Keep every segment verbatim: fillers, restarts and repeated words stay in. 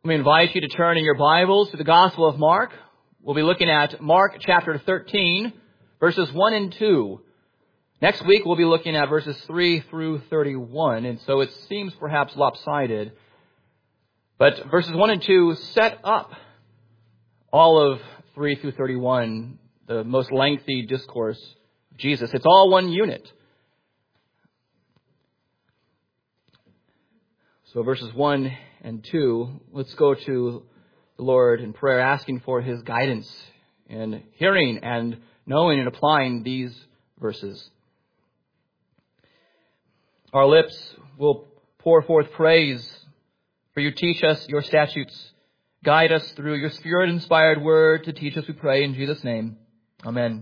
We invite you to turn in your Bibles to the Gospel of Mark. We'll be looking at Mark chapter thirteen, verses one and two. Next week we'll be looking at verses three through thirty-one, and so it seems perhaps lopsided. But verses one and two set up all of three through thirty-one, the most lengthy discourse of Jesus. It's all one unit. So verses one and two, let's go to the Lord in prayer, asking for His guidance in hearing and knowing and applying these verses. Our lips will pour forth praise, for you teach us your statutes. Guide us through your Spirit-inspired word to teach us, we pray, in Jesus' name. Amen.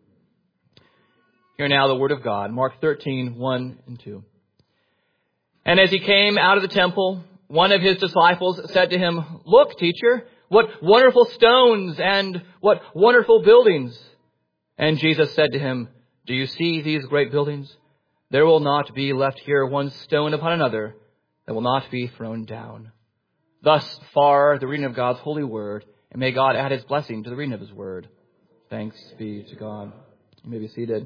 Hear now the word of God, Mark thirteen, one and two. And as he came out of the temple, one of his disciples said to him, "Look, teacher, what wonderful stones and what wonderful buildings." And Jesus said to him, "Do you see these great buildings? There will not be left here one stone upon another that will not be thrown down." Thus far, the reading of God's holy word, and may God add His blessing to the reading of His word. Thanks be to God. You may be seated.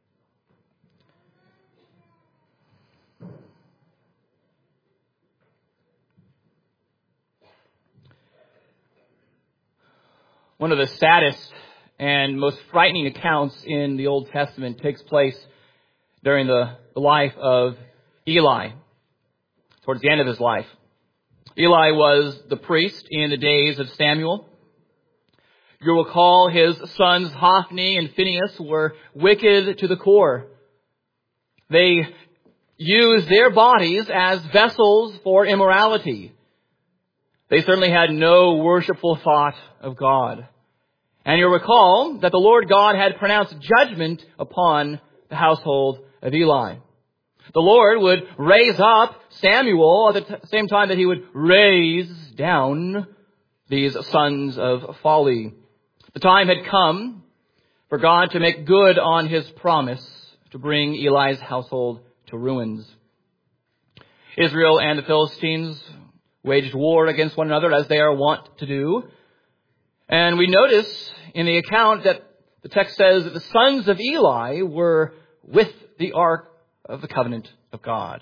One of the saddest and most frightening accounts in the Old Testament takes place during the life of Eli, towards the end of his life. Eli was the priest in the days of Samuel. You will recall his sons Hophni and Phinehas were wicked to the core. They used their bodies as vessels for immorality. They certainly had no worshipful thought of God. And you'll recall that the Lord God had pronounced judgment upon the household of Eli. The Lord would raise up Samuel at the t- same time that He would raise down these sons of folly. The time had come for God to make good on His promise to bring Eli's household to ruins. Israel and the Philistines waged war against one another, as they are wont to do. And we notice in the account that the text says that the sons of Eli were with the ark of the covenant of God,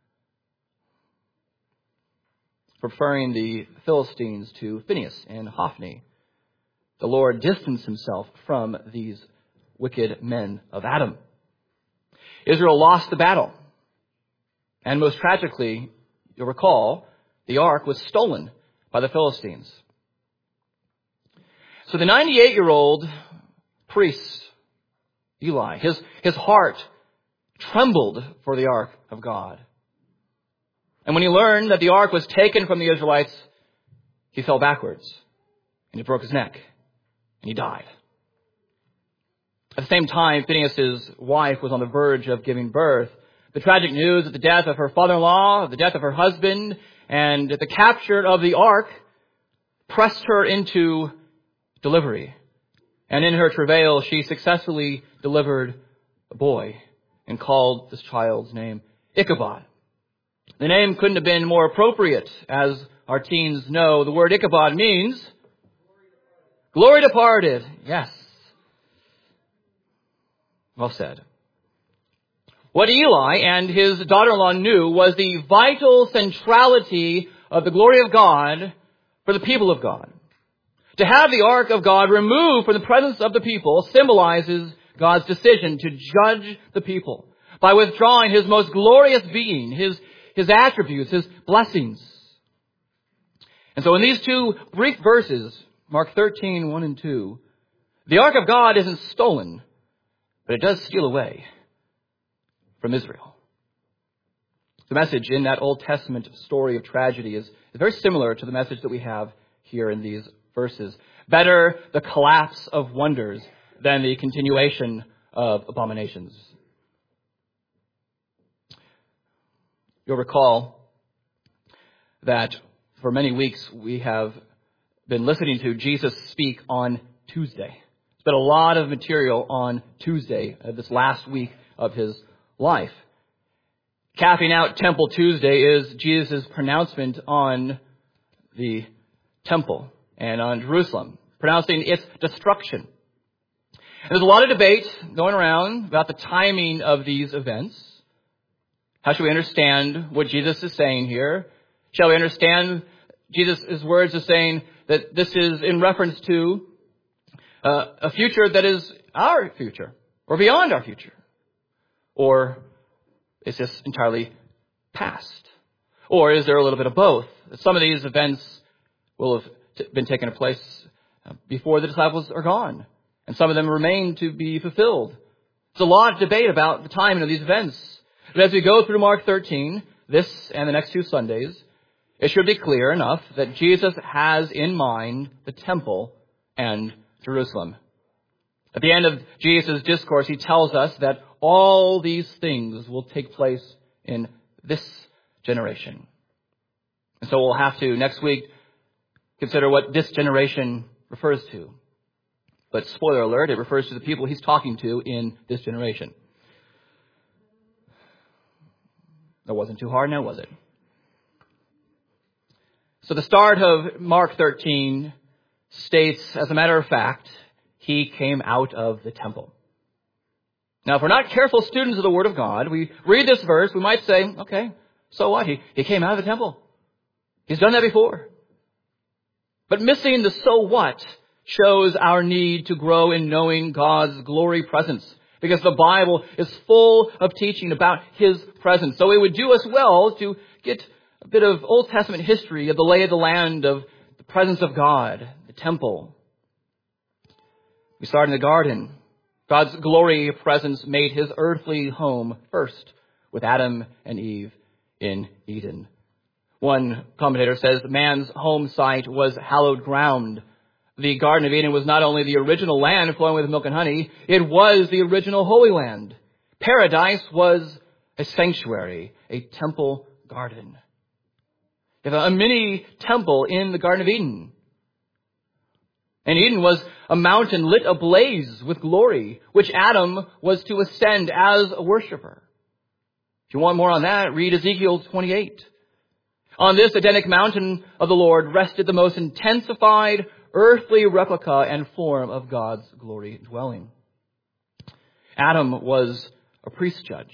preferring the Philistines to Phinehas and Hophni. The Lord distanced Himself from these wicked men of Adam. Israel lost the battle. And most tragically, you'll recall, the ark was stolen by the Philistines. So the ninety-eight-year-old priest, Eli, his, his heart trembled for the ark of God. And when he learned that the ark was taken from the Israelites, he fell backwards and he broke his neck and he died. At the same time, Phinehas' wife was on the verge of giving birth. The tragic news of the death of her father-in-law, of the death of her husband, and the capture of the ark pressed her into delivery. And in her travail, she successfully delivered a boy and called this child's name Ichabod. The name couldn't have been more appropriate. As our teens know, the word Ichabod means glory departed. Yes. Well said. What Eli and his daughter-in-law knew was the vital centrality of the glory of God for the people of God. To have the ark of God removed from the presence of the people symbolizes God's decision to judge the people by withdrawing His most glorious being, His, His attributes, His blessings. And so in these two brief verses, Mark thirteen, one and two, the ark of God isn't stolen, but it does steal away from Israel. The message in that Old Testament story of tragedy is, is very similar to the message that we have here in these verses. Better the collapse of wonders than the continuation of abominations. You'll recall that for many weeks we have been listening to Jesus speak on Tuesday. There's been a lot of material on Tuesday, uh, this last week of His life. Capping out Temple Tuesday is Jesus' pronouncement on the temple and on Jerusalem, pronouncing its destruction. And there's a lot of debate going around about the timing of these events. How should we understand what Jesus is saying here? Shall we understand Jesus' words as saying that this is in reference to uh, a future that is our future or beyond our future? Or is this entirely past? Or is there a little bit of both? Some of these events will have t- been taking place before the disciples are gone, and some of them remain to be fulfilled. There's a lot of debate about the timing of these events. But as we go through Mark thirteen, this and the next two Sundays, it should be clear enough that Jesus has in mind the temple and Jerusalem. At the end of Jesus' discourse, he tells us that all these things will take place in this generation. And so we'll have to, next week, consider what this generation refers to. But spoiler alert, it refers to the people he's talking to in this generation. That wasn't too hard now, was it? So the start of Mark thirteen states, as a matter of fact, he came out of the temple. Now, if we're not careful students of the Word of God, we read this verse, we might say, okay, so what? He, he came out of the temple. He's done that before. But missing the so what shows our need to grow in knowing God's glory presence, because the Bible is full of teaching about His presence. So it would do us well to get a bit of Old Testament history of the lay of the land, of the presence of God, the temple. We start in the garden. God's glory presence made His earthly home first with Adam and Eve in Eden. One commentator says man's home site was hallowed ground. The Garden of Eden was not only the original land flowing with milk and honey, it was the original Holy Land. Paradise was a sanctuary, a temple garden. You have a mini temple in the Garden of Eden. And Eden was a mountain lit ablaze with glory, which Adam was to ascend as a worshiper. If you want more on that, read Ezekiel twenty-eight. On this Edenic mountain of the Lord rested the most intensified earthly replica and form of God's glory dwelling. Adam was a priest judge.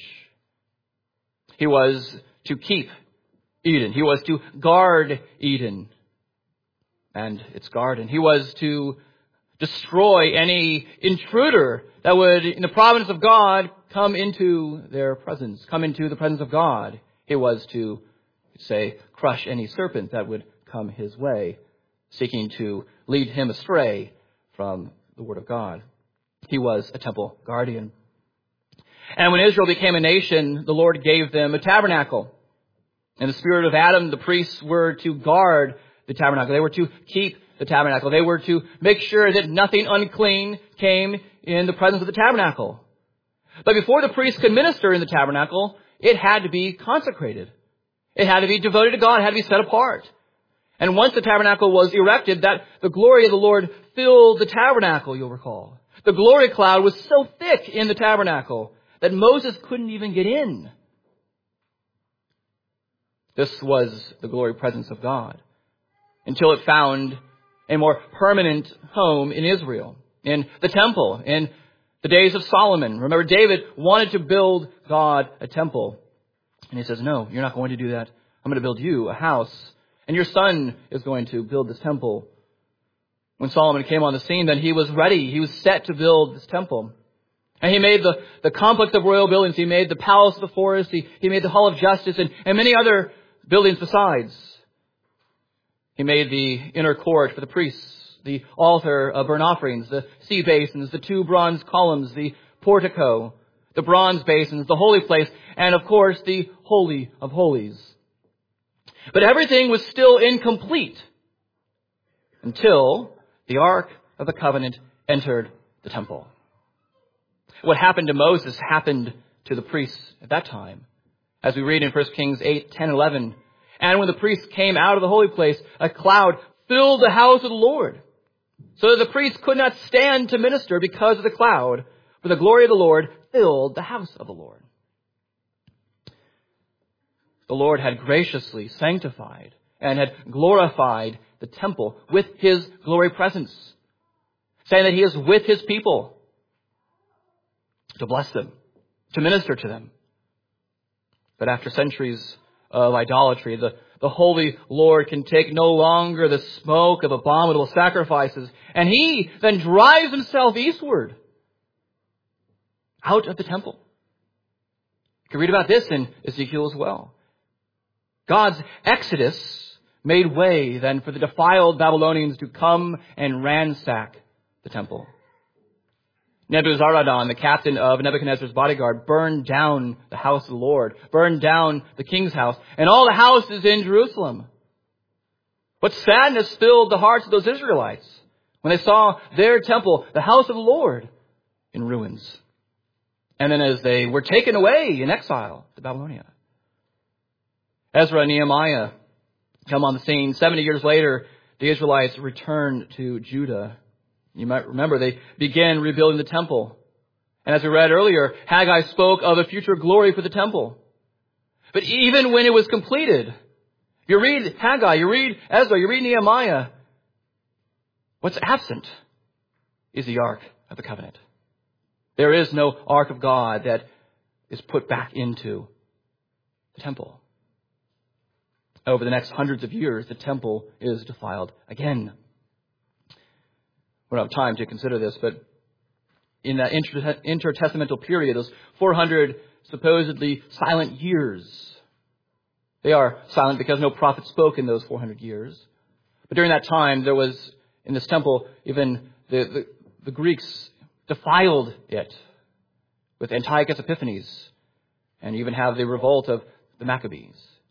He was to keep Eden. He was to guard Eden and its garden. He was to destroy any intruder that would, in the providence of God, come into their presence, come into the presence of God. He was to, say, crush any serpent that would come his way, seeking to lead him astray from the Word of God. He was a temple guardian. And when Israel became a nation, the Lord gave them a tabernacle. In the spirit of Adam, the priests were to guard the tabernacle. They were to keep the tabernacle. They were to make sure that nothing unclean came in the presence of the tabernacle. But before the priests could minister in the tabernacle, it had to be consecrated. It had to be devoted to God. It had to be set apart. And once the tabernacle was erected, that the glory of the Lord filled the tabernacle, you'll recall. The glory cloud was so thick in the tabernacle that Moses couldn't even get in. This was the glory presence of God, until it found a more permanent home in Israel, in the temple, in the days of Solomon. Remember, David wanted to build God a temple. And he says, no, you're not going to do that. I'm going to build you a house. And your son is going to build this temple. When Solomon came on the scene, then he was ready. He was set to build this temple. And he made the, the complex of royal buildings. He made the palace of the forest. He, he made the hall of justice and, and many other buildings besides. He made the inner court for the priests, the altar of burnt offerings, the sea basins, the two bronze columns, the portico, the bronze basins, the holy place, and of course the Holy of Holies. But everything was still incomplete until the Ark of the Covenant entered the temple. What happened to Moses happened to the priests at that time. As we read in First Kings eight, ten, eleven. And when the priests came out of the holy place, a cloud filled the house of the Lord, so that the priests could not stand to minister because of the cloud, for the glory of the Lord filled the house of the Lord. The Lord had graciously sanctified and had glorified the temple with his glory presence, saying that he is with his people to bless them, to minister to them. But after centuries of idolatry, the, the Holy Lord can take no longer the smoke of abominable sacrifices, and he then drives himself eastward out of the temple. You can read about this in Ezekiel as well. God's exodus made way then for the defiled Babylonians to come and ransack the temple. Nebuzaradan, the captain of Nebuchadnezzar's bodyguard, burned down the house of the Lord, burned down the king's house, and all the houses in Jerusalem. What sadness filled the hearts of those Israelites when they saw their temple, the house of the Lord, in ruins. And then as they were taken away in exile to Babylonia. Ezra and Nehemiah come on the scene. Seventy years later, the Israelites returned to Judah. You might remember they began rebuilding the temple. And as we read earlier, Haggai spoke of a future glory for the temple. But even when it was completed, you read Haggai, you read Ezra, you read Nehemiah, what's absent is the Ark of the Covenant. There is no Ark of God that is put back into the temple. Over the next hundreds of years, the temple is defiled again. We don't have time to consider this, but in that inter- intertestamental period, those four hundred supposedly silent years, they are silent because no prophet spoke in those four hundred years. But during that time, there was, in this temple, even the, the, the Greeks defiled it with Antiochus Epiphanes, and even have the revolt of the Maccabees.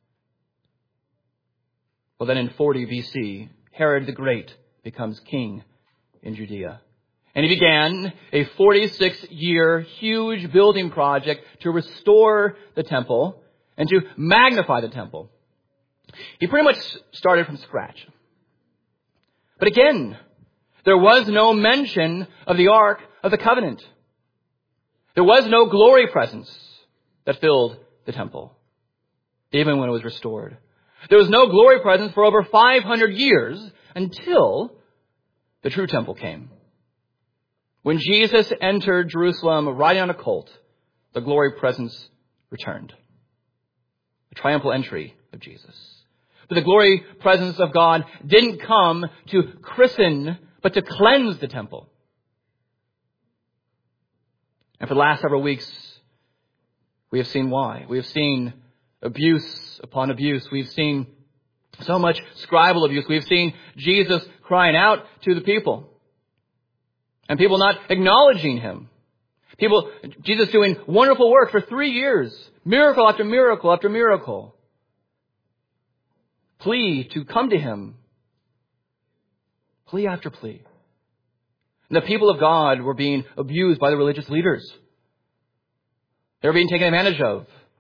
Well, then in forty B C, Herod the Great becomes king in Judea. And he began a forty-six year huge building project to restore the temple and to magnify the temple. He pretty much started from scratch. But again, there was no mention of the Ark of the Covenant. There was no glory presence that filled the temple, even when it was restored. There was no glory presence for over five hundred years until the true temple came. When Jesus entered Jerusalem riding on a colt, the glory presence returned. The triumphal entry of Jesus. But the glory presence of God didn't come to christen, but to cleanse the temple. And for the last several weeks, we have seen why. We have seen abuse upon abuse. We've seen so much scribal abuse. We've seen Jesus crying out to the people. And people not acknowledging him. People, Jesus doing wonderful work for three years. Miracle after miracle after miracle. Plea to come to him. Plea after plea. And the people of God were being abused by the religious leaders. They were being taken advantage of.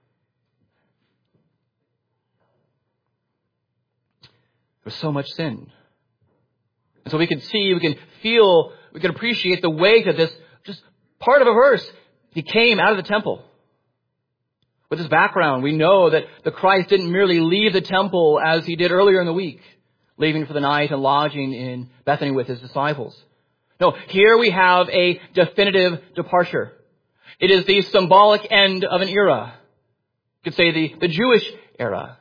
There was so much sin. And so we can see, we can feel, we can appreciate the weight of this, just part of a verse. He came out of the temple. With his background, we know that the Christ didn't merely leave the temple as he did earlier in the week, leaving for the night and lodging in Bethany with his disciples. No, here we have a definitive departure. It is the symbolic end of an era. You could say the, the Jewish era.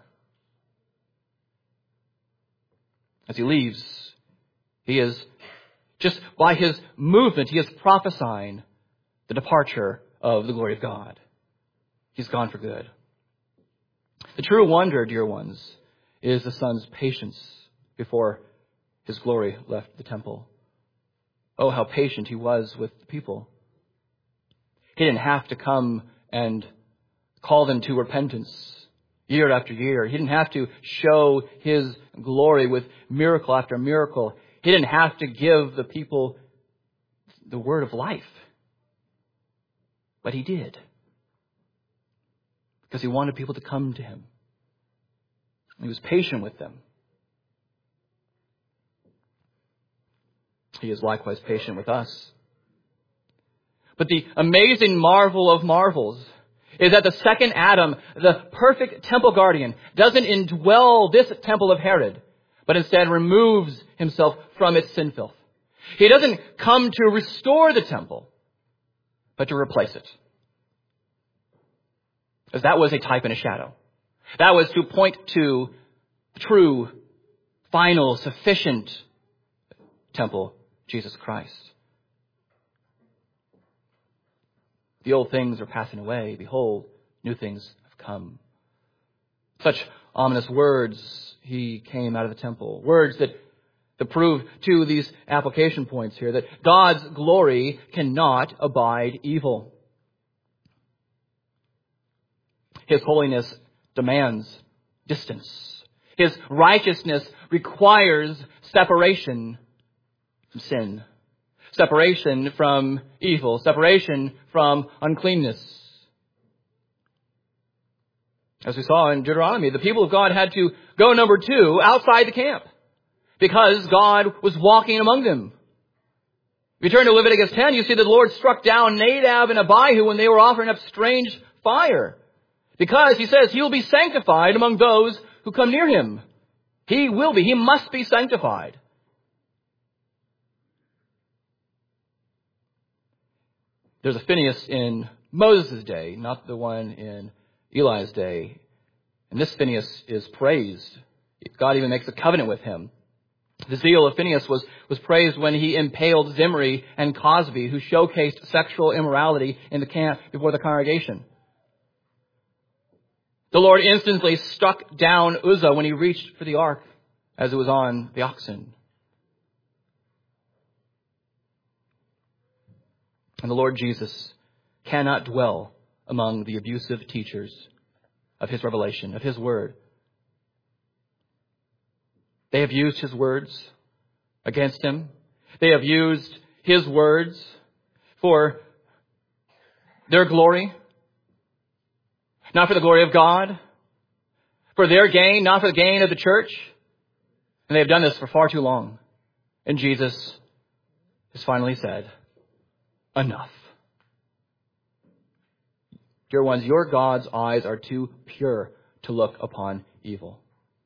As he leaves, he is, just by his movement, he is prophesying the departure of the glory of God. He's gone for good. The true wonder, dear ones, is the Son's patience before his glory left the temple. Oh, how patient he was with the people. He didn't have to come and call them to repentance year after year. He didn't have to show his glory with miracle after miracle. He didn't have to give the people the word of life. But he did. Because he wanted people to come to him. He was patient with them. He is likewise patient with us. But the amazing marvel of marvels is that the second Adam, the perfect temple guardian, doesn't indwell this temple of Herod, but instead removes himself from its sin filth. He doesn't come to restore the temple, but to replace it. As that was a type and a shadow. That was to point to the true, final, sufficient temple, Jesus Christ. The old things are passing away. Behold, new things have come. Such ominous words, he came out of the temple. Words that, that prove to these application points here that God's glory cannot abide evil. His holiness demands distance. His righteousness requires separation from sin. Separation from evil. Separation from uncleanness. As we saw in Deuteronomy, the people of God had to go, number two, outside the camp because God was walking among them. If you turn to Leviticus ten, you see that the Lord struck down Nadab and Abihu when they were offering up strange fire. Because he says he will be sanctified among those who come near him. He will be. He must be sanctified. There's a Phinehas in Moses' day, not the one in Eli's day. And this Phinehas is praised. God even makes a covenant with him. The zeal of Phinehas was, was praised when he impaled Zimri and Cosby, who showcased sexual immorality in the camp before the congregation. The Lord instantly struck down Uzzah when he reached for the ark as it was on the oxen. And the Lord Jesus cannot dwell among the abusive teachers of his revelation, of his word. They have used his words against him. They have used his words for their glory. Not for the glory of God. For their gain, not for the gain of the church. And they have done this for far too long. And Jesus has finally said, enough. Dear ones, your God's eyes are too pure to look upon evil.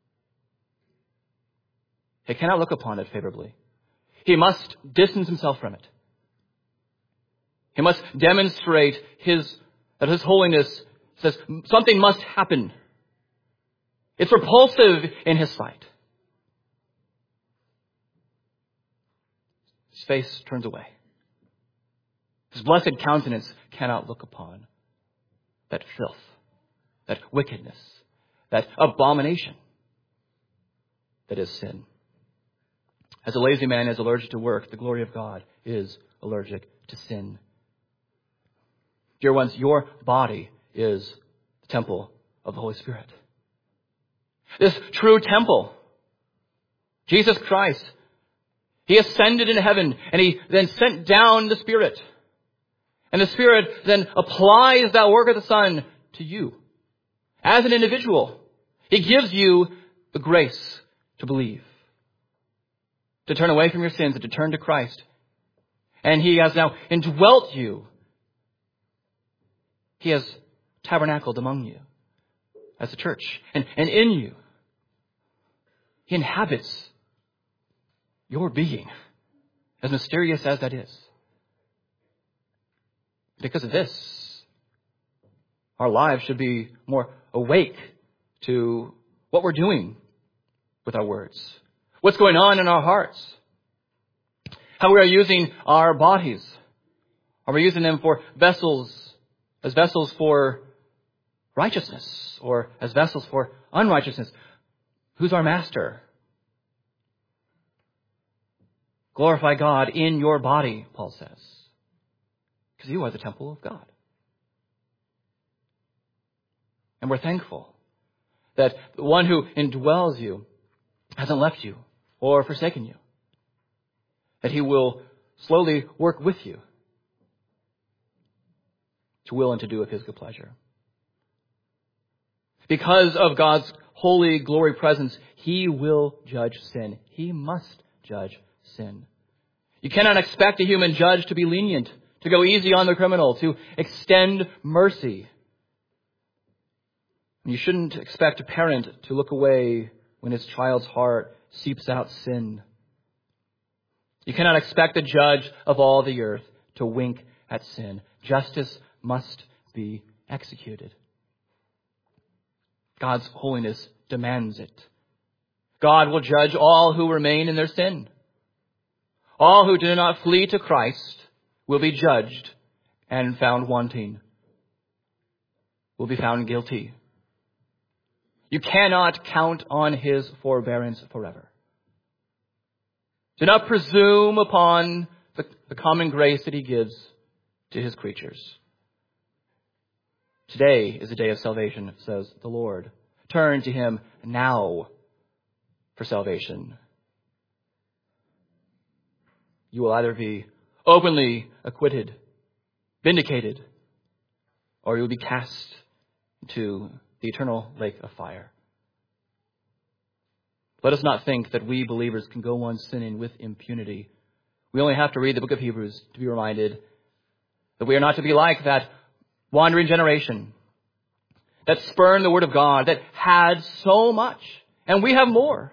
He cannot look upon it favorably. He must distance himself from it. He must demonstrate his, that his holiness says something must happen. It's repulsive in his sight. His face turns away. His blessed countenance cannot look upon that filth, that wickedness, that abomination that is sin. As a lazy man is allergic to work, the glory of God is allergic to sin. Dear ones, your body is the temple of the Holy Spirit. This true temple, Jesus Christ, he ascended into heaven and he then sent down the Spirit. And the Spirit then applies that work of the Son to you as an individual. He gives you the grace to believe, to turn away from your sins and to turn to Christ. And he has now indwelt you. He has tabernacled among you as a church and, and in you. He inhabits your being, as mysterious as that is. Because of this, our lives should be more awake to what we're doing with our words, what's going on in our hearts, how we are using our bodies. Are we using them for vessels, as vessels for righteousness or as vessels for unrighteousness? Who's our master? Glorify God in your body, Paul says. Because you are the temple of God. And we're thankful that the one who indwells you hasn't left you or forsaken you. That he will slowly work with you to will and to do of his good pleasure. Because of God's holy glory presence, he will judge sin. He must judge sin. You cannot expect a human judge to be lenient, to go easy on the criminal, to extend mercy. You shouldn't expect a parent to look away when his child's heart seeps out sin. You cannot expect the judge of all the earth to wink at sin. Justice must be executed. God's holiness demands it. God will judge all who remain in their sin. All who do not flee to Christ will be judged and found wanting, will be found guilty. You cannot count on his forbearance forever. Do not presume upon the, the common grace that he gives to his creatures. Today is the day of salvation, says the Lord. Turn to him now for salvation. You will either be openly acquitted, vindicated, or you will be cast into the eternal lake of fire. Let us not think that we believers can go on sinning with impunity. We only have to read the book of Hebrews to be reminded that we are not to be like that wandering generation that spurned the word of God, that had so much, and we have more.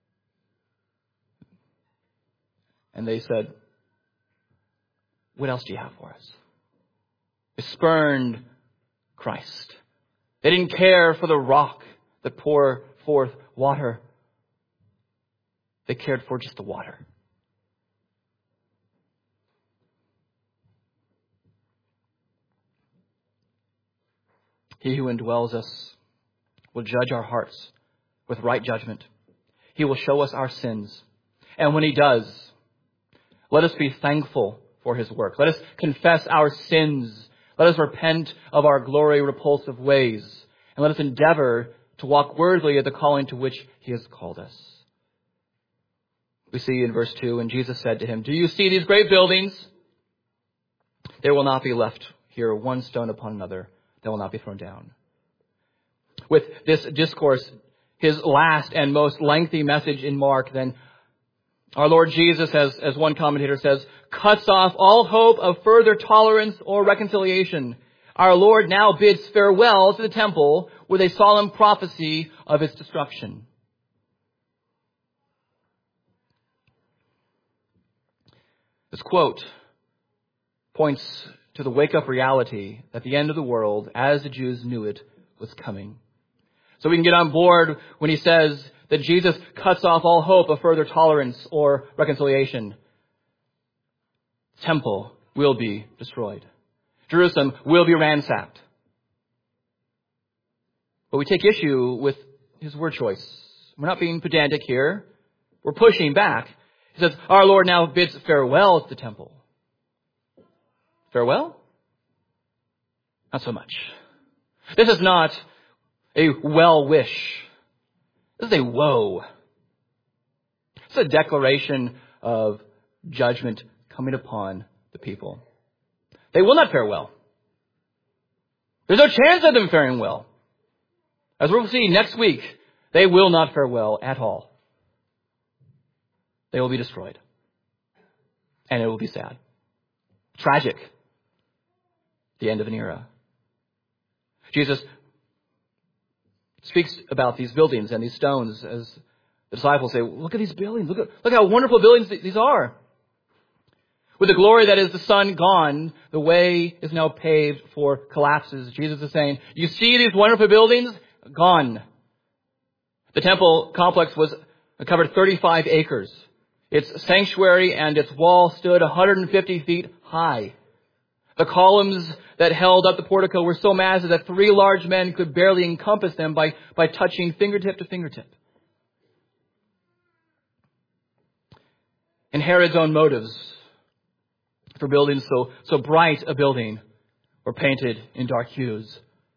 And they said, what else do you have for us? They spurned Christ. They didn't care for the rock that poured forth water. They cared for just the water. He who indwells us will judge our hearts with right judgment. He will show us our sins. And when he does, let us be thankful for his work. Let us confess our sins. Let us repent of our glory repulsive ways. And let us endeavor to walk worthily of the calling to which he has called us. We see in verse two, and Jesus said to him, do you see these great buildings? There will not be left here one stone upon another that will not be thrown down. With this discourse, his last and most lengthy message in Mark, then our Lord Jesus, as, as one commentator says, cuts off all hope of further tolerance or reconciliation. Our Lord now bids farewell to the temple with a solemn prophecy of its destruction. This quote points to the wake-up reality that the end of the world, as the Jews knew it, was coming. So we can get on board when he says that Jesus cuts off all hope of further tolerance or reconciliation. The temple will be destroyed. Jerusalem will be ransacked. But we take issue with his word choice. We're not being pedantic here. We're pushing back. He says, our Lord now bids farewell to the temple. Farewell? Not so much. This is not a well wish. This is a woe. It's a declaration of judgment coming upon the people. They will not fare well. There's no chance of them faring well. As we'll see next week, they will not fare well at all. They will be destroyed. And it will be sad. Tragic. The end of an era. Jesus speaks about these buildings and these stones as the disciples say, look at these buildings. Look at, look how wonderful buildings these are. With the glory that is the sun gone, the way is now paved for collapses. Jesus is saying, you see these wonderful buildings? Gone. The temple complex was covered thirty-five acres. Its sanctuary and its wall stood one hundred fifty feet high. The columns that held up the portico were so massive that three large men could barely encompass them by, by touching fingertip to fingertip. And Herod's own motives for building so, so bright a building were painted in dark hues.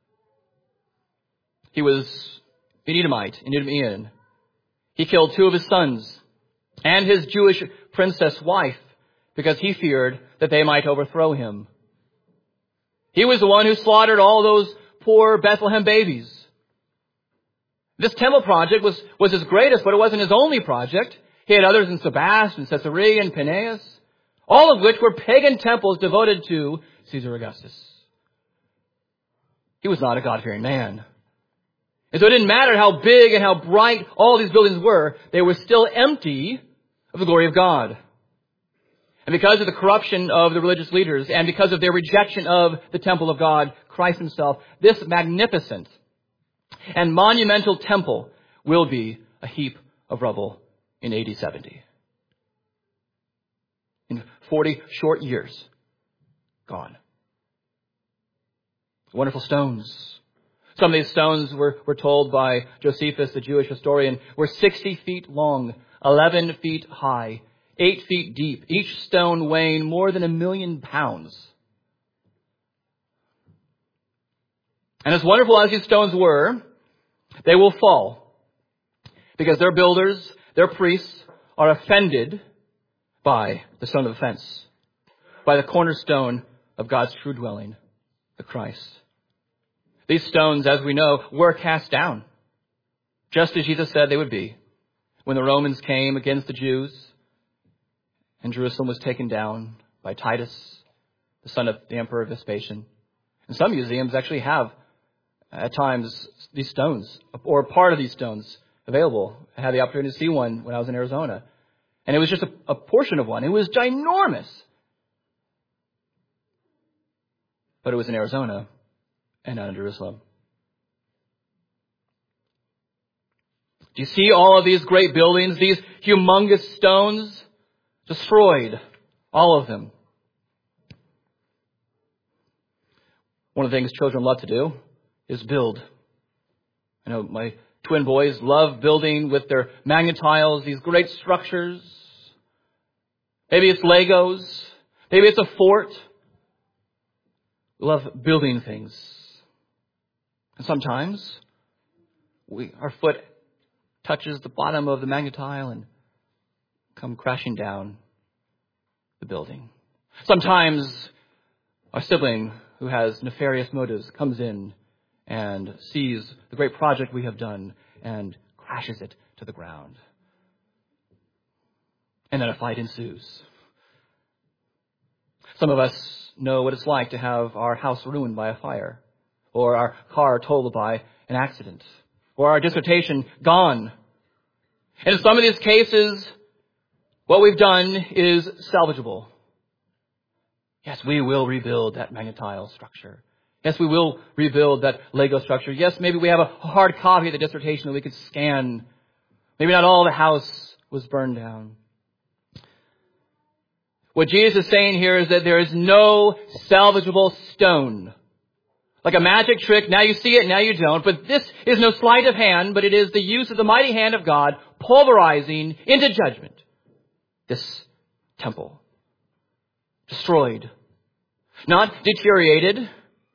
He was an Edomite, an Edomian. He killed two of his sons and his Jewish princess wife because he feared that they might overthrow him. He was the one who slaughtered all those poor Bethlehem babies. This temple project was, was his greatest, but it wasn't his only project. He had others in Sebaste, Caesarea, and Peneus, all of which were pagan temples devoted to Caesar Augustus. He was not a God-fearing man. And so it didn't matter how big and how bright all these buildings were, they were still empty of the glory of God. And because of the corruption of the religious leaders and because of their rejection of the temple of God, Christ himself, this magnificent and monumental temple will be a heap of rubble in A D seventy. In forty short years, gone. Wonderful stones. Some of these stones were, were told by Josephus, the Jewish historian, were sixty feet long, eleven feet high, eight feet deep, each stone weighing more than a million pounds. And as wonderful as these stones were, they will fall because their builders, their priests, are offended by the stone of offense, by the cornerstone of God's true dwelling, the Christ. These stones, as we know, were cast down, just as Jesus said they would be, when the Romans came against the Jews and Jerusalem was taken down by Titus, the son of the Emperor Vespasian. And some museums actually have, at times, these stones, or part of these stones, available. I had the opportunity to see one when I was in Arizona. And it was just a, a portion of one. It was ginormous. But it was in Arizona and not in Jerusalem. Do you see all of these great buildings, these humongous stones? Destroyed. All of them. One of the things children love to do is build. I know my twin boys love building with their Magna-Tiles, these great structures. Maybe it's Legos. Maybe it's a fort. We love building things. And sometimes we, our foot touches the bottom of the Magna-Tile and come crashing down the building. Sometimes our sibling who has nefarious motives comes in and sees the great project we have done and crashes it to the ground. And then a fight ensues. Some of us know what it's like to have our house ruined by a fire, or our car totaled by an accident, or our dissertation gone. And in some of these cases, what we've done is salvageable. Yes, we will rebuild that Magna-Tile structure. Yes, we will rebuild that Lego structure. Yes, maybe we have a hard copy of the dissertation that we could scan. Maybe not all the house was burned down. What Jesus is saying here is that there is no salvageable stone. Like a magic trick, now you see it, now you don't. But this is no sleight of hand, but it is the use of the mighty hand of God pulverizing into judgment this temple. Destroyed. Not deteriorated.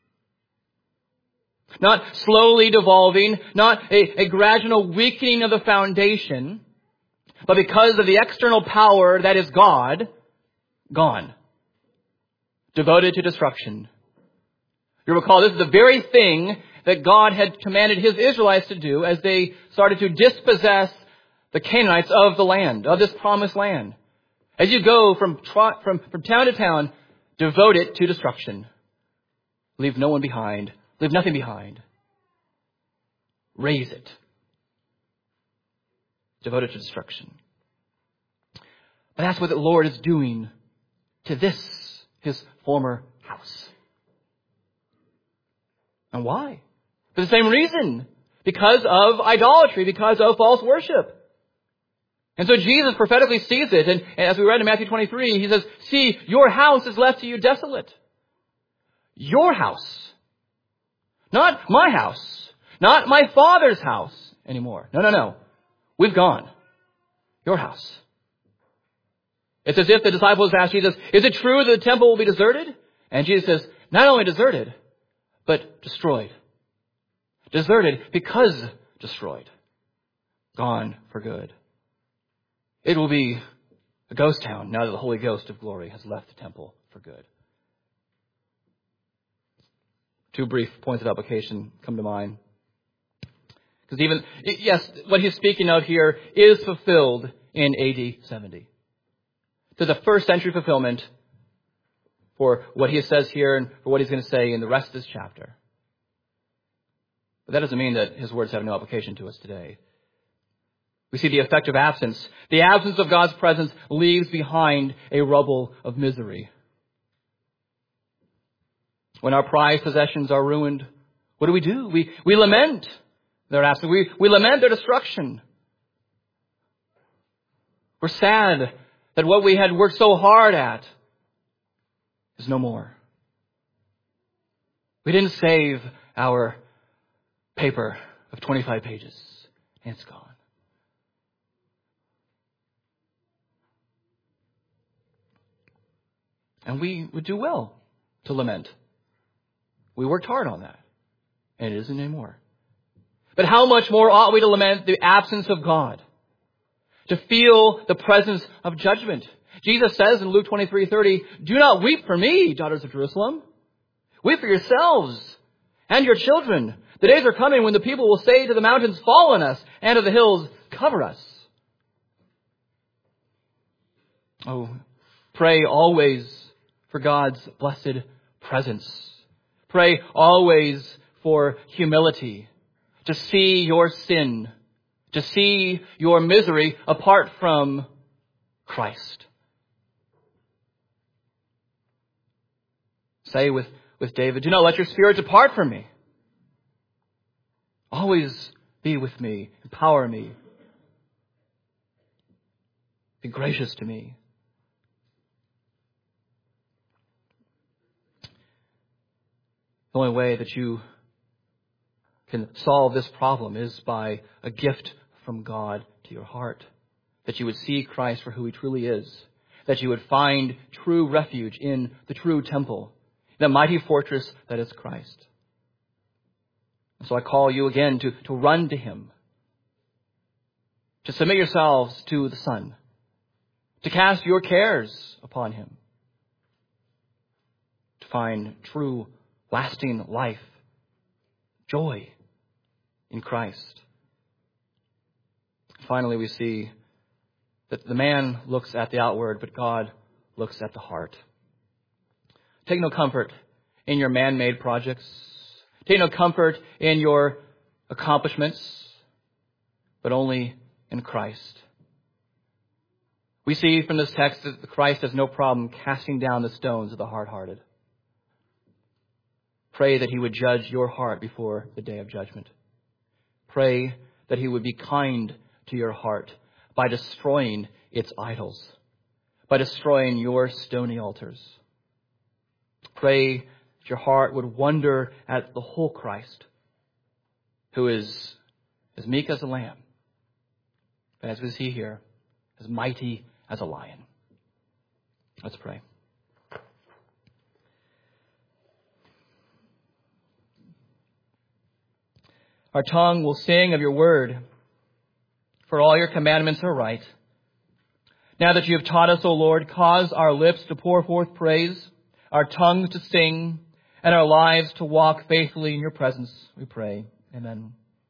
Not slowly devolving. Not a, a gradual weakening of the foundation. But because of the external power that is God, gone. Devoted to destruction. You recall this is the very thing that God had commanded His Israelites to do as they started to dispossess the Canaanites of the land, of this promised land. As you go from, from, from town to town, devote it to destruction. Leave no one behind. Leave nothing behind. Raise it. Devote it to destruction. But that's what the Lord is doing to this, His former house. And why? For the same reason. Because of idolatry, because of false worship. And so Jesus prophetically sees it. And as we read in Matthew twenty-three, He says, see, your house is left to you desolate. Your house. Not my house. Not my Father's house anymore. No, no, no. We've gone. Your house. It's as if the disciples asked Jesus, is it true that the temple will be deserted? And Jesus says, not only deserted, but destroyed. Deserted because destroyed. Gone for good. It will be a ghost town now that the Holy Ghost of glory has left the temple for good. Two brief points of application come to mind. Because even, yes, what he's speaking of here is fulfilled in A D seventy. There's a first century fulfillment for what he says here and for what he's going to say in the rest of this chapter. But that doesn't mean that his words have no application to us today. We see the effect of absence. The absence of God's presence leaves behind a rubble of misery. When our prized possessions are ruined, what do we do? We, we lament their absence. We, we lament their destruction. We're sad that what we had worked so hard at is no more. We didn't save our paper of twenty-five pages, and it's gone. And we would do well to lament. We worked hard on that, and it isn't anymore. But how much more ought we to lament the absence of God? To feel the presence of judgment. Jesus says in Luke twenty-three thirty, "Do not weep for me, daughters of Jerusalem. Weep for yourselves and your children. The days are coming when the people will say to the mountains, 'Fall on us,' and to the hills, 'Cover us.'" Oh, pray always for God's blessed presence. Pray always for humility, to see your sin, to see your misery apart from Christ. Say with, with David, "Do not let your spirit depart from me. Always be with me, empower me. Be gracious to me." The only way that you can solve this problem is by a gift from God to your heart. That you would see Christ for who He truly is. That you would find true refuge in the true temple, the mighty fortress that is Christ. And so I call you again to, to run to Him. To submit yourselves to the Son. To cast your cares upon Him. To find true lasting life, joy in Christ. Finally, we see that the man looks at the outward, but God looks at the heart. Take no comfort in your man-made projects. Take no comfort in your accomplishments, but only in Christ. We see from this text that Christ has no problem casting down the stones of the hard-hearted. Pray that He would judge your heart before the day of judgment. Pray that He would be kind to your heart by destroying its idols, by destroying your stony altars. Pray that your heart would wonder at the whole Christ, who is as meek as a lamb, but as we see here, as mighty as a lion. Let's pray. Our tongue will sing of your word, for all your commandments are right. Now that you have taught us, O Lord, cause our lips to pour forth praise, our tongues to sing, and our lives to walk faithfully in your presence, we pray. Amen.